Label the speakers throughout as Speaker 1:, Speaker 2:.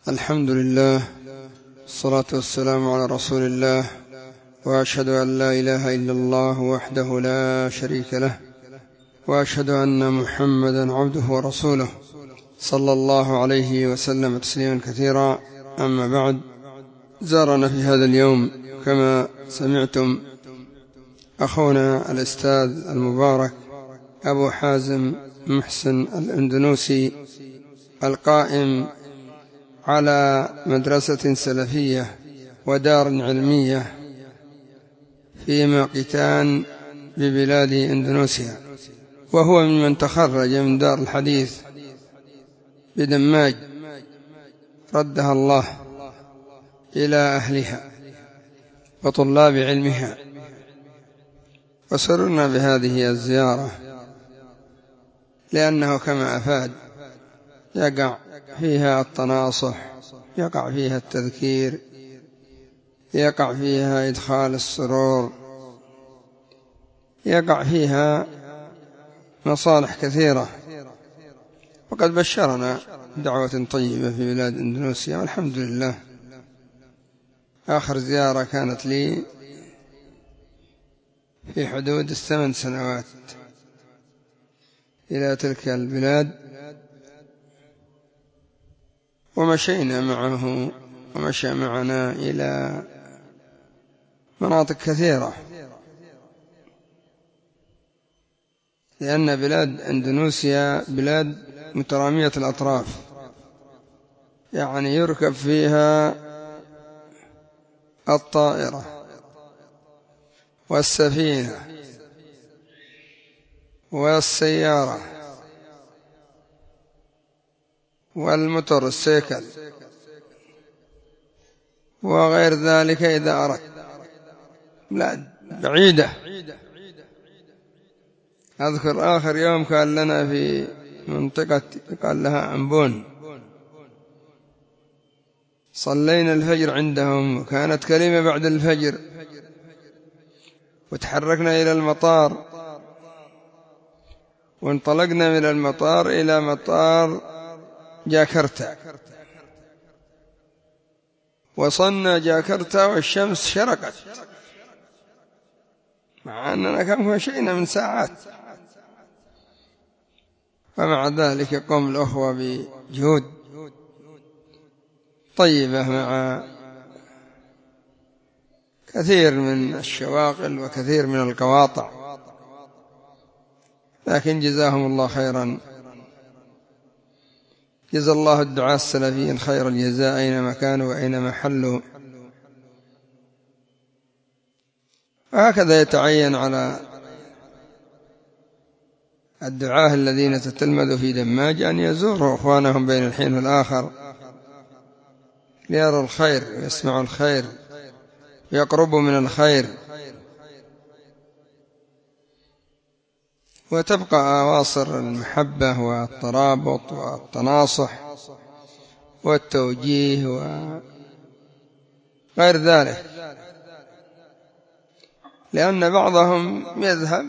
Speaker 1: الحمد لله، الصلاة والسلام على رسول الله، وأشهد أن لا إله إلا الله وحده لا شريك له، وأشهد أن محمدا عبده ورسوله صلى الله عليه وسلم تسليما كثيرا. أما بعد، زارنا في هذا اليوم كما سمعتم أخونا الأستاذ المبارك أبو حازم محسن الأندونوسي، القائم على مدرسة سلفية ودار علمية في ماقيتان ببلاد إندونيسيا، وهو ممن تخرج من دار الحديث بدماج ردها الله إلى أهلها وطلاب علمها. وسررنا بهذه الزيارة لأنه كما أفاد يقع فيها التناصح، يقع فيها التذكير، يقع فيها إدخال السرور، يقع فيها مصالح كثيرة. وقد بشرنا دعوة طيبة في بلاد إندونيسيا، والحمد لله. آخر زيارة كانت لي في حدود 8 سنوات إلى تلك البلاد، ومشينا معه ومشى معنا إلى مناطق كثيرة، لأن بلاد إندونيسيا بلاد مترامية الأطراف، يعني يركب فيها الطائرة والسفينة والسيارة والموتور السيكل وغير ذلك إذا أردت. بلاد بعيدة. أذكر آخر يوم كان لنا في منطقة قال لها أمبون، صلينا الفجر عندهم، وكانت كلمة بعد الفجر، وتحركنا إلى المطار، وانطلقنا من المطار إلى مطار جاكرتا. وصلنا جاكرتا والشمس شرقت، مع أننا كم مشينا من ساعات، ومع ذلك قام الأخوة بجهود طيبة مع كثير من الشواغل وكثير من القواطع، لكن جزاهم الله خيرا. جزا الله الدعاة السلفيين خير الجزاء أينما كانوا وأينما حلوا. وهكذا يتعين على الدعاة الذين تتلمذوا في دماج أن يزوروا أخوانهم بين الحين والآخر ليروا الخير ويسمعوا الخير ويقربوا من الخير، وتبقى أواصر المحبة والترابط والتناصح والتوجيه وغير ذلك، لأن بعضهم يذهب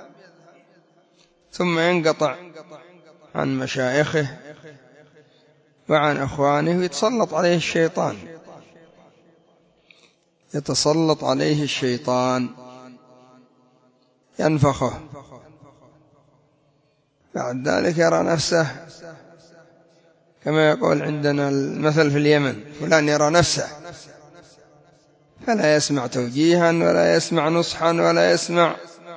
Speaker 1: ثم ينقطع عن مشايخه وعن أخوانه، ويتسلط عليه الشيطان، يتسلط عليه الشيطان ينفخه، بعد ذلك يرى نفسه كما يقول عندنا المثل في اليمن: فلان يرى نفسه، فلا يسمع توجيها ولا يسمع نصحا ولا يسمع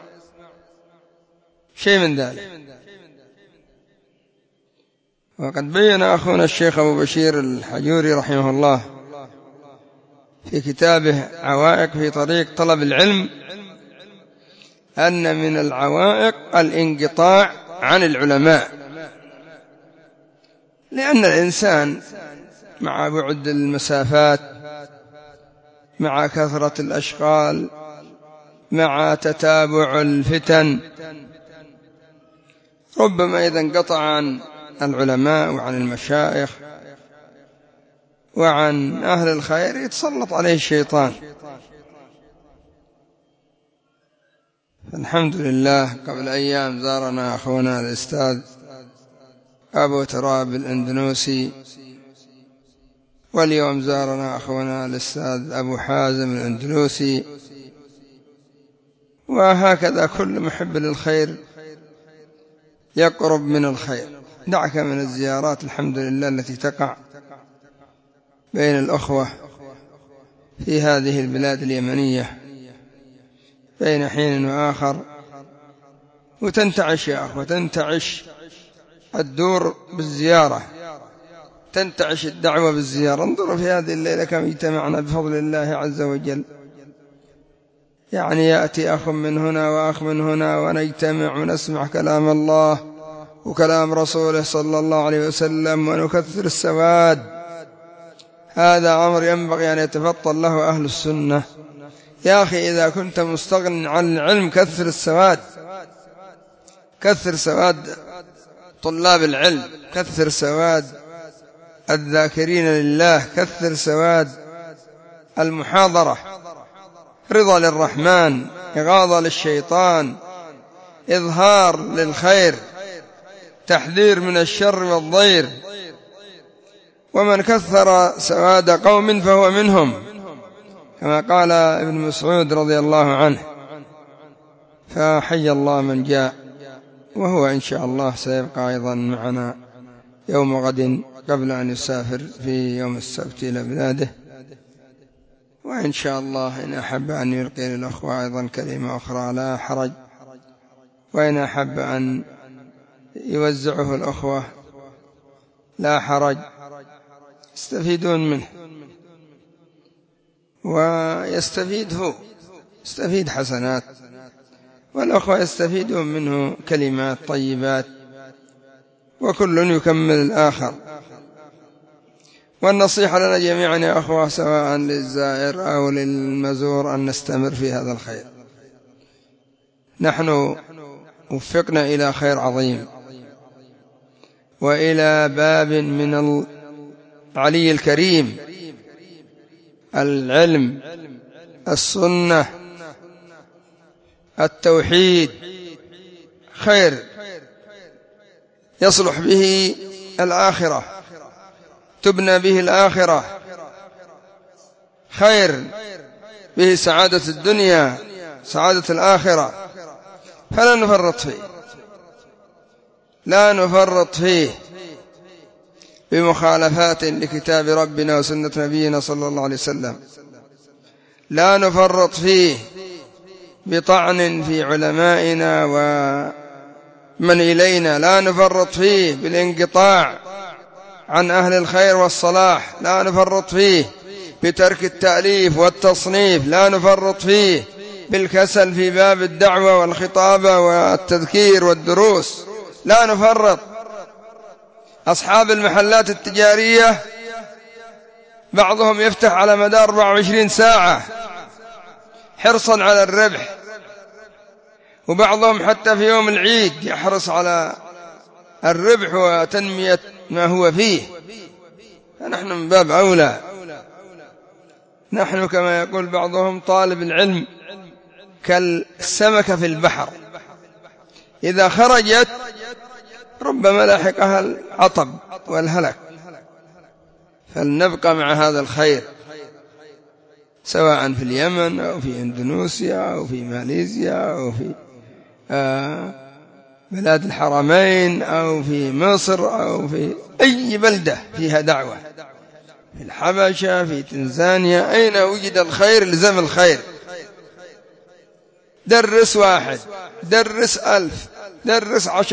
Speaker 1: شيء من ذلك. وقد بين أخونا الشيخ أبو بشير الحجوري رحمه الله في كتابه عوائق في طريق طلب العلم أن من العوائق الانقطاع عن العلماء، لأن الإنسان مع بعد المسافات، مع كثرة الأشغال، مع تتابع الفتن، ربما إذا انقطع عن العلماء وعن المشايخ وعن أهل الخير يتسلط عليه الشيطان. الحمد لله، قبل أيام زارنا أخونا الأستاذ أبو تراب الأندونوسي واليوم زارنا أخونا الأستاذ أبو حازم الأندلسي، وهكذا كل محب للخير يقرب من الخير. دعك من الزيارات الحمد لله التي تقع بين الأخوة في هذه البلاد اليمنية بين حين وآخر، وتنتعش يا أخوة، تنتعش الدور بالزيارة، تنتعش الدعوة بالزيارة. انظروا في هذه الليلة كم اجتمعنا بفضل الله عز وجل، يعني يأتي أخ من هنا وأخ من هنا ونجتمع ونسمع كلام الله وكلام رسوله صلى الله عليه وسلم ونكثر السواد. هذا أمر ينبغي أن يتفطن له أهل السنة. يا أخي إذا كنت مستغن عن العلم كثر السواد، كثر سواد طلاب العلم، كثر سواد الذاكرين لله، كثر سواد المحاضرة. رضا للرحمن، إغاظة للشيطان، إظهار للخير، تحذير من الشر والضير. ومن كثر سواد قوم فهو منهم، كما قال ابن مسعود رضي الله عنه. فحي الله من جاء، وهو إن شاء الله سيبقى أيضا معنا يوم غد قبل أن يسافر في يوم السبت إلى بلاده. وإن شاء الله إن أحب أن يلقي للأخوة أيضا كلمة أخرى لا حرج، وإن أحب أن يوزعه الأخوة لا حرج، يستفيدون منه ويستفيد هو، يستفيد حسنات، والأخوة يستفيدون منه كلمات طيبات، وكل يكمل الآخر. والنصيحة لنا جميعا يا أخوة سواء للزائر أو للمزور أن نستمر في هذا الخير. نحن وفقنا إلى خير عظيم وإلى باب من العلي الكريم، العلم، السنة، التوحيد، خير يصلح به الآخرة، تبنى به الآخرة، خير به سعادة الدنيا، سعادة الآخرة. فلا نفرط فيه، لا نفرط فيه بمخالفات لكتاب ربنا وسنة نبينا صلى الله عليه وسلم، لا نفرط فيه بطعن في علمائنا ومن إلينا، لا نفرط فيه بالانقطاع عن أهل الخير والصلاح، لا نفرط فيه بترك التأليف والتصنيف، لا نفرط فيه بالكسل في باب الدعوة والخطابة والتذكير والدروس، لا نفرط. أصحاب المحلات التجارية بعضهم يفتح على مدار 24 ساعة حرصا على الربح، وبعضهم حتى في يوم العيد يحرص على الربح وتنمية ما هو فيه. فنحن من باب أولى، نحن كما يقول بعضهم طالب العلم كالسمكة في البحر، إذا خرجت ربما لاحقها العطب والهلك. فلنبقى مع هذا الخير سواء في اليمن أو في إندونيسيا أو في ماليزيا أو في بلاد الحرمين أو في مصر أو في أي بلدة فيها دعوة، في الحبشة، في تنزانيا، أين وجد الخير لزم الخير. درس 1، درس 1000، درس 10،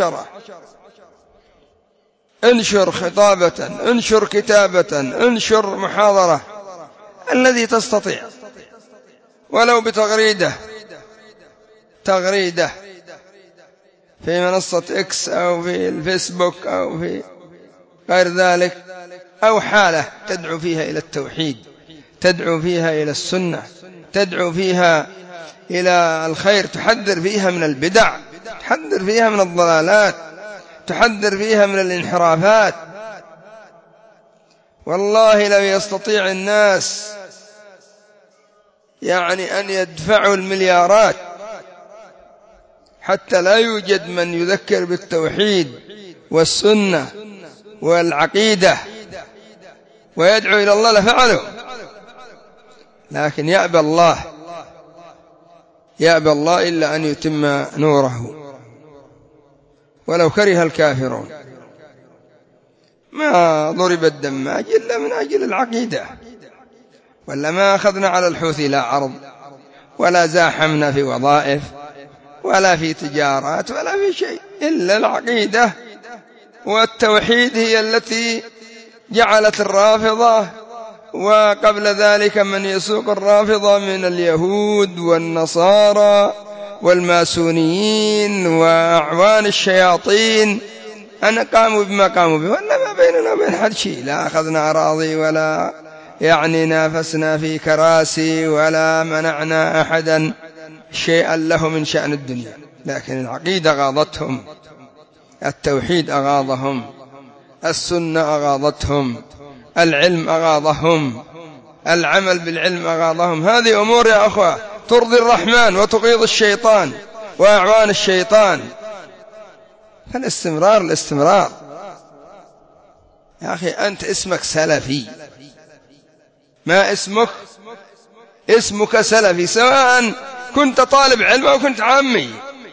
Speaker 1: انشر خطابة، انشر كتابة، انشر محاضرة، الذي تستطيع، ولو بتغريدة، تغريدة في منصة إكس أو في الفيسبوك أو في غير ذلك، أو حالة تدعو فيها إلى التوحيد، تدعو فيها إلى السنة، تدعو فيها إلى الخير، تحذر فيها من البدع، تحذر فيها من الضلالات، تحذر فيها من الانحرافات. والله لو يستطيع الناس يعني أن يدفعوا المليارات حتى لا يوجد من يذكر بالتوحيد والسنة والعقيدة ويدعو إلى الله لفعله، لكن يأبى الله إلا أن يتم نوره ولو كره الكافرون. ما ضرب الدماج إلا من أجل العقيدة، ولا ما أخذنا على الحوثي لا عرض، ولا زاحمنا في وظائف ولا في تجارات ولا في شيء إلا العقيدة والتوحيد هي التي جعلت الرافضة وقبل ذلك من يسوق الرافضة من اليهود والنصارى والماسونيين وأعوان الشياطين أن قاموا بما قاموا به، ولا ما بيننا وبين حد شيء، لا أخذنا أراضي ولا نافسنا في كراسي ولا منعنا أحدا شيئا له من شأن الدنيا، لكن العقيدة غاضتهم، التوحيد أغاضهم، السنة أغاضتهم، العلم أغاضهم، العمل بالعلم أغاضهم. هذه أمور يا أخوة ترضي الرحمن وتغيظ الشيطان وأعوان الشيطان. فالاستمرار يا أخي، أنت اسمك سلفي، ما اسمك سلفي، سواء كنت طالب علم أو كنت عامي،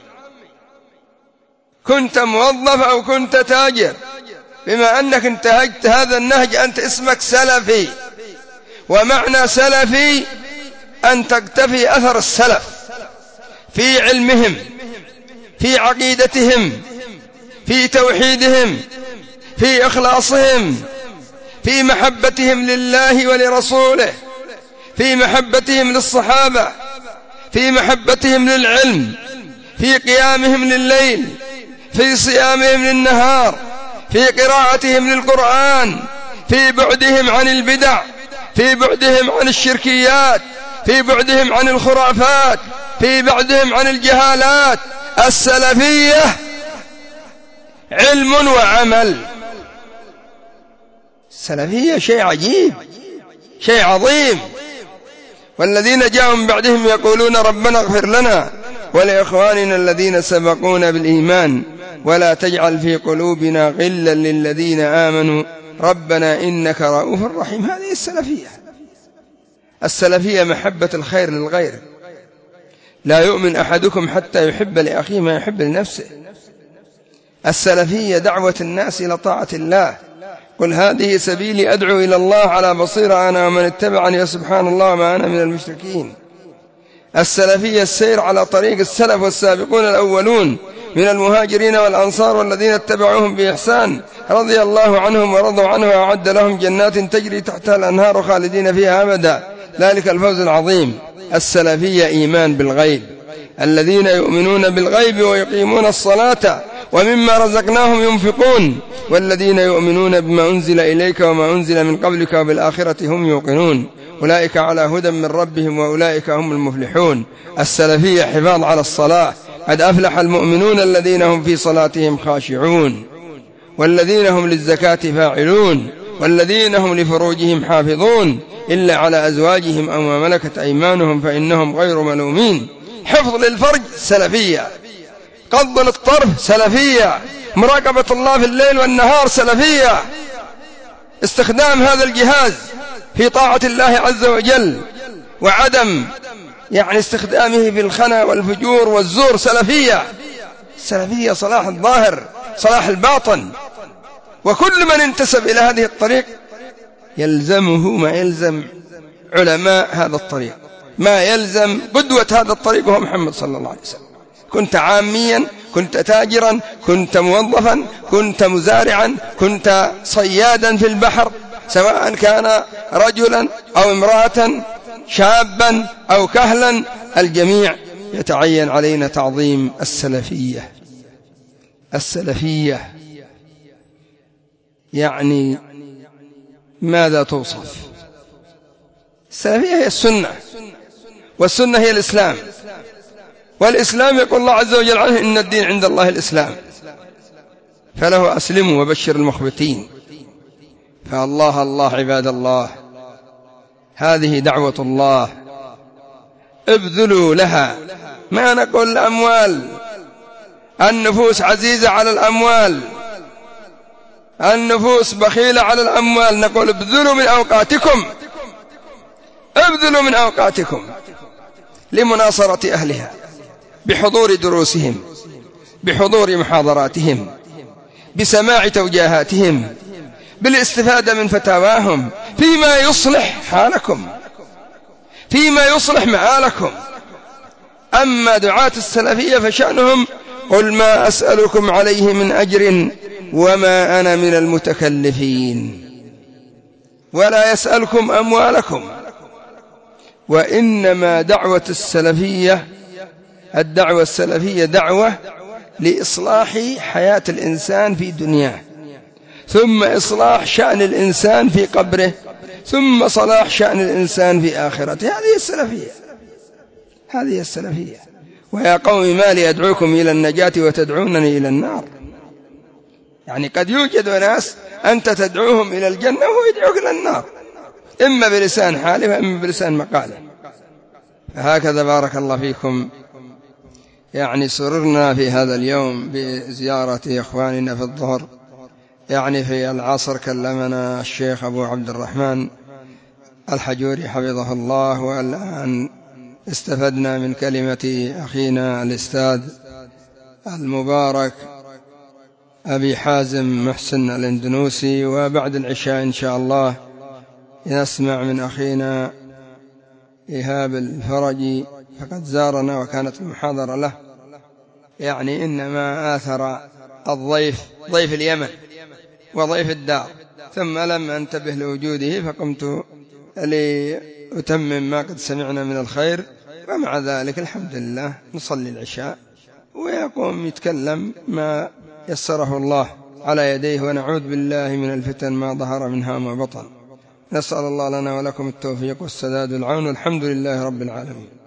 Speaker 1: كنت موظف أو كنت تاجر، بما أنك انتهجت هذا النهج أنت اسمك سلفي. ومعنى سلفي أن تقتفي أثر السلف في علمهم، في عقيدتهم، في توحيدهم، في إخلاصهم، في محبتهم لله ولرسوله، في محبتهم للصحابة، في محبتهم للعلم، في قيامهم لليل، في صيامهم للنهار، في قراءتهم للقرآن، في بعدهم عن البدع، في بعدهم عن الشركيات، في بعدهم عن الخرافات، في بعدهم عن الجهالات. السلفية علم وعمل، السلفية شيء عجيب، شيء عظيم. والذين جاءوا من بعدهم يقولون ربنا اغفر لنا ولإخواننا الذين سبقونا بالإيمان ولا تجعل في قلوبنا غلا للذين آمنوا ربنا إنك رؤوف رحيم. هذه السلفية محبة الخير للغير. لا يؤمن أحدكم حتى يحب لأخيه ما يحب لنفسه. السلفية دعوة الناس إلى طاعة الله. قل هذه سبيلي أدعو إلى الله على بصيرة أنا ومن اتبعني سبحان الله ما أنا من المشركين. السلفية السير على طريق السلف والسابقون الأولون من المهاجرين والأنصار والذين اتبعوهم بإحسان رضي الله عنهم ورضوا عنه وأعد لهم جنات تجري تحتها الأنهار خالدين فيها أبدا، ذلك الفوز العظيم. السلفية إيمان بالغيب، الذين يؤمنون بالغيب ويقيمون الصلاة ومما رزقناهم ينفقون والذين يؤمنون بما أنزل إليك وما أنزل من قبلك وبالآخرة هم يوقنون أولئك على هدى من ربهم وأولئك هم المفلحون. السلفية حفاظ على الصلاة، قد أفلح المؤمنون الذين هم في صلاتهم خاشعون والذين هم للزكاة فاعلون والذين هم لفروجهم حافظون إلا على أزواجهم أو ما ملكت أيمانهم فإنهم غير ملومين. حفظ للفرج سلفية، قض للطرف سلفية، مراقبة الله في الليل والنهار سلفية، استخدام هذا الجهاز في طاعة الله عز وجل وعدم استخدامه في الخنا والفجور والزور سلفية. السلفية صلاح الظاهر صلاح الباطن. وكل من انتسب إلى هذه الطريق يلزمه ما يلزم علماء هذا الطريق، ما يلزم قدوة هذا الطريق وهو محمد صلى الله عليه وسلم. كنت عاميا، كنت تاجرا، كنت موظفا، كنت مزارعا، كنت صيادا في البحر، سواء كان رجلا أو امرأة، شابا أو كهلا، الجميع يتعين علينا تعظيم السلفية. السلفية يعني ماذا توصف؟ السلفية هي السنة، والسنة هي الإسلام، والإسلام يقول الله عز وجل عنه إن الدين عند الله الإسلام، فله أسلموا وبشر المخبتين. فالله الله عباد الله، هذه دعوة الله، ابذلوا لها. ما نقول الأموال، النفوس عزيزة على الأموال، النفوس بخيلة على الأموال، نقول ابذلوا من أوقاتكم لمناصرة أهلها، بحضور دروسهم، بحضور محاضراتهم، بسماع توجيهاتهم، بالاستفادة من فتاواهم فيما يصلح حالكم، فيما يصلح معالكم. أما دعاة السلفية فشأنهم قل ما أسألكم عليه من أجر وما أنا من المتكلفين، ولا يسألكم أموالكم. وإنما الدعوة السلفية دعوة لإصلاح حياة الإنسان في دنياه، ثم إصلاح شأن الإنسان في قبره، ثم صلاح شأن الإنسان في آخرته. هذه السلفية. ويا قوم ما لي أدعوكم إلى النجاة وتدعونني إلى النار. يعني قد يوجد ناس أنت تدعوهم إلى الجنة وهو يدعوك إلى النار، إما بلسان حاله وإما بلسان مقاله. فهكذا بارك الله فيكم. يعني سررنا في هذا اليوم بزيارة إخواننا في الظهر. يعني في العصر كلمنا الشيخ أبو عبد الرحمن الحجوري حفظه الله، والآن استفدنا من كلمة أخينا الأستاذ المبارك أبي حازم محسن الإندونوسي. وبعد العشاء إن شاء الله نسمع من أخينا إيهاب الفرجي، فقد زارنا وكانت المحاضرة له. يعني إنما آثر الضيف ضيف اليمن وضيف الدار، ثم لم أنتبه لوجوده فقمت لأتمم ما قد سمعنا من الخير. ومع ذلك الحمد لله نصلي العشاء ويقوم يتكلم ما يسره الله على يديه، ونعوذ بالله من الفتن ما ظهر منها وما بطن. نسأل الله لنا ولكم التوفيق والسداد والعون. الحمد لله رب العالمين.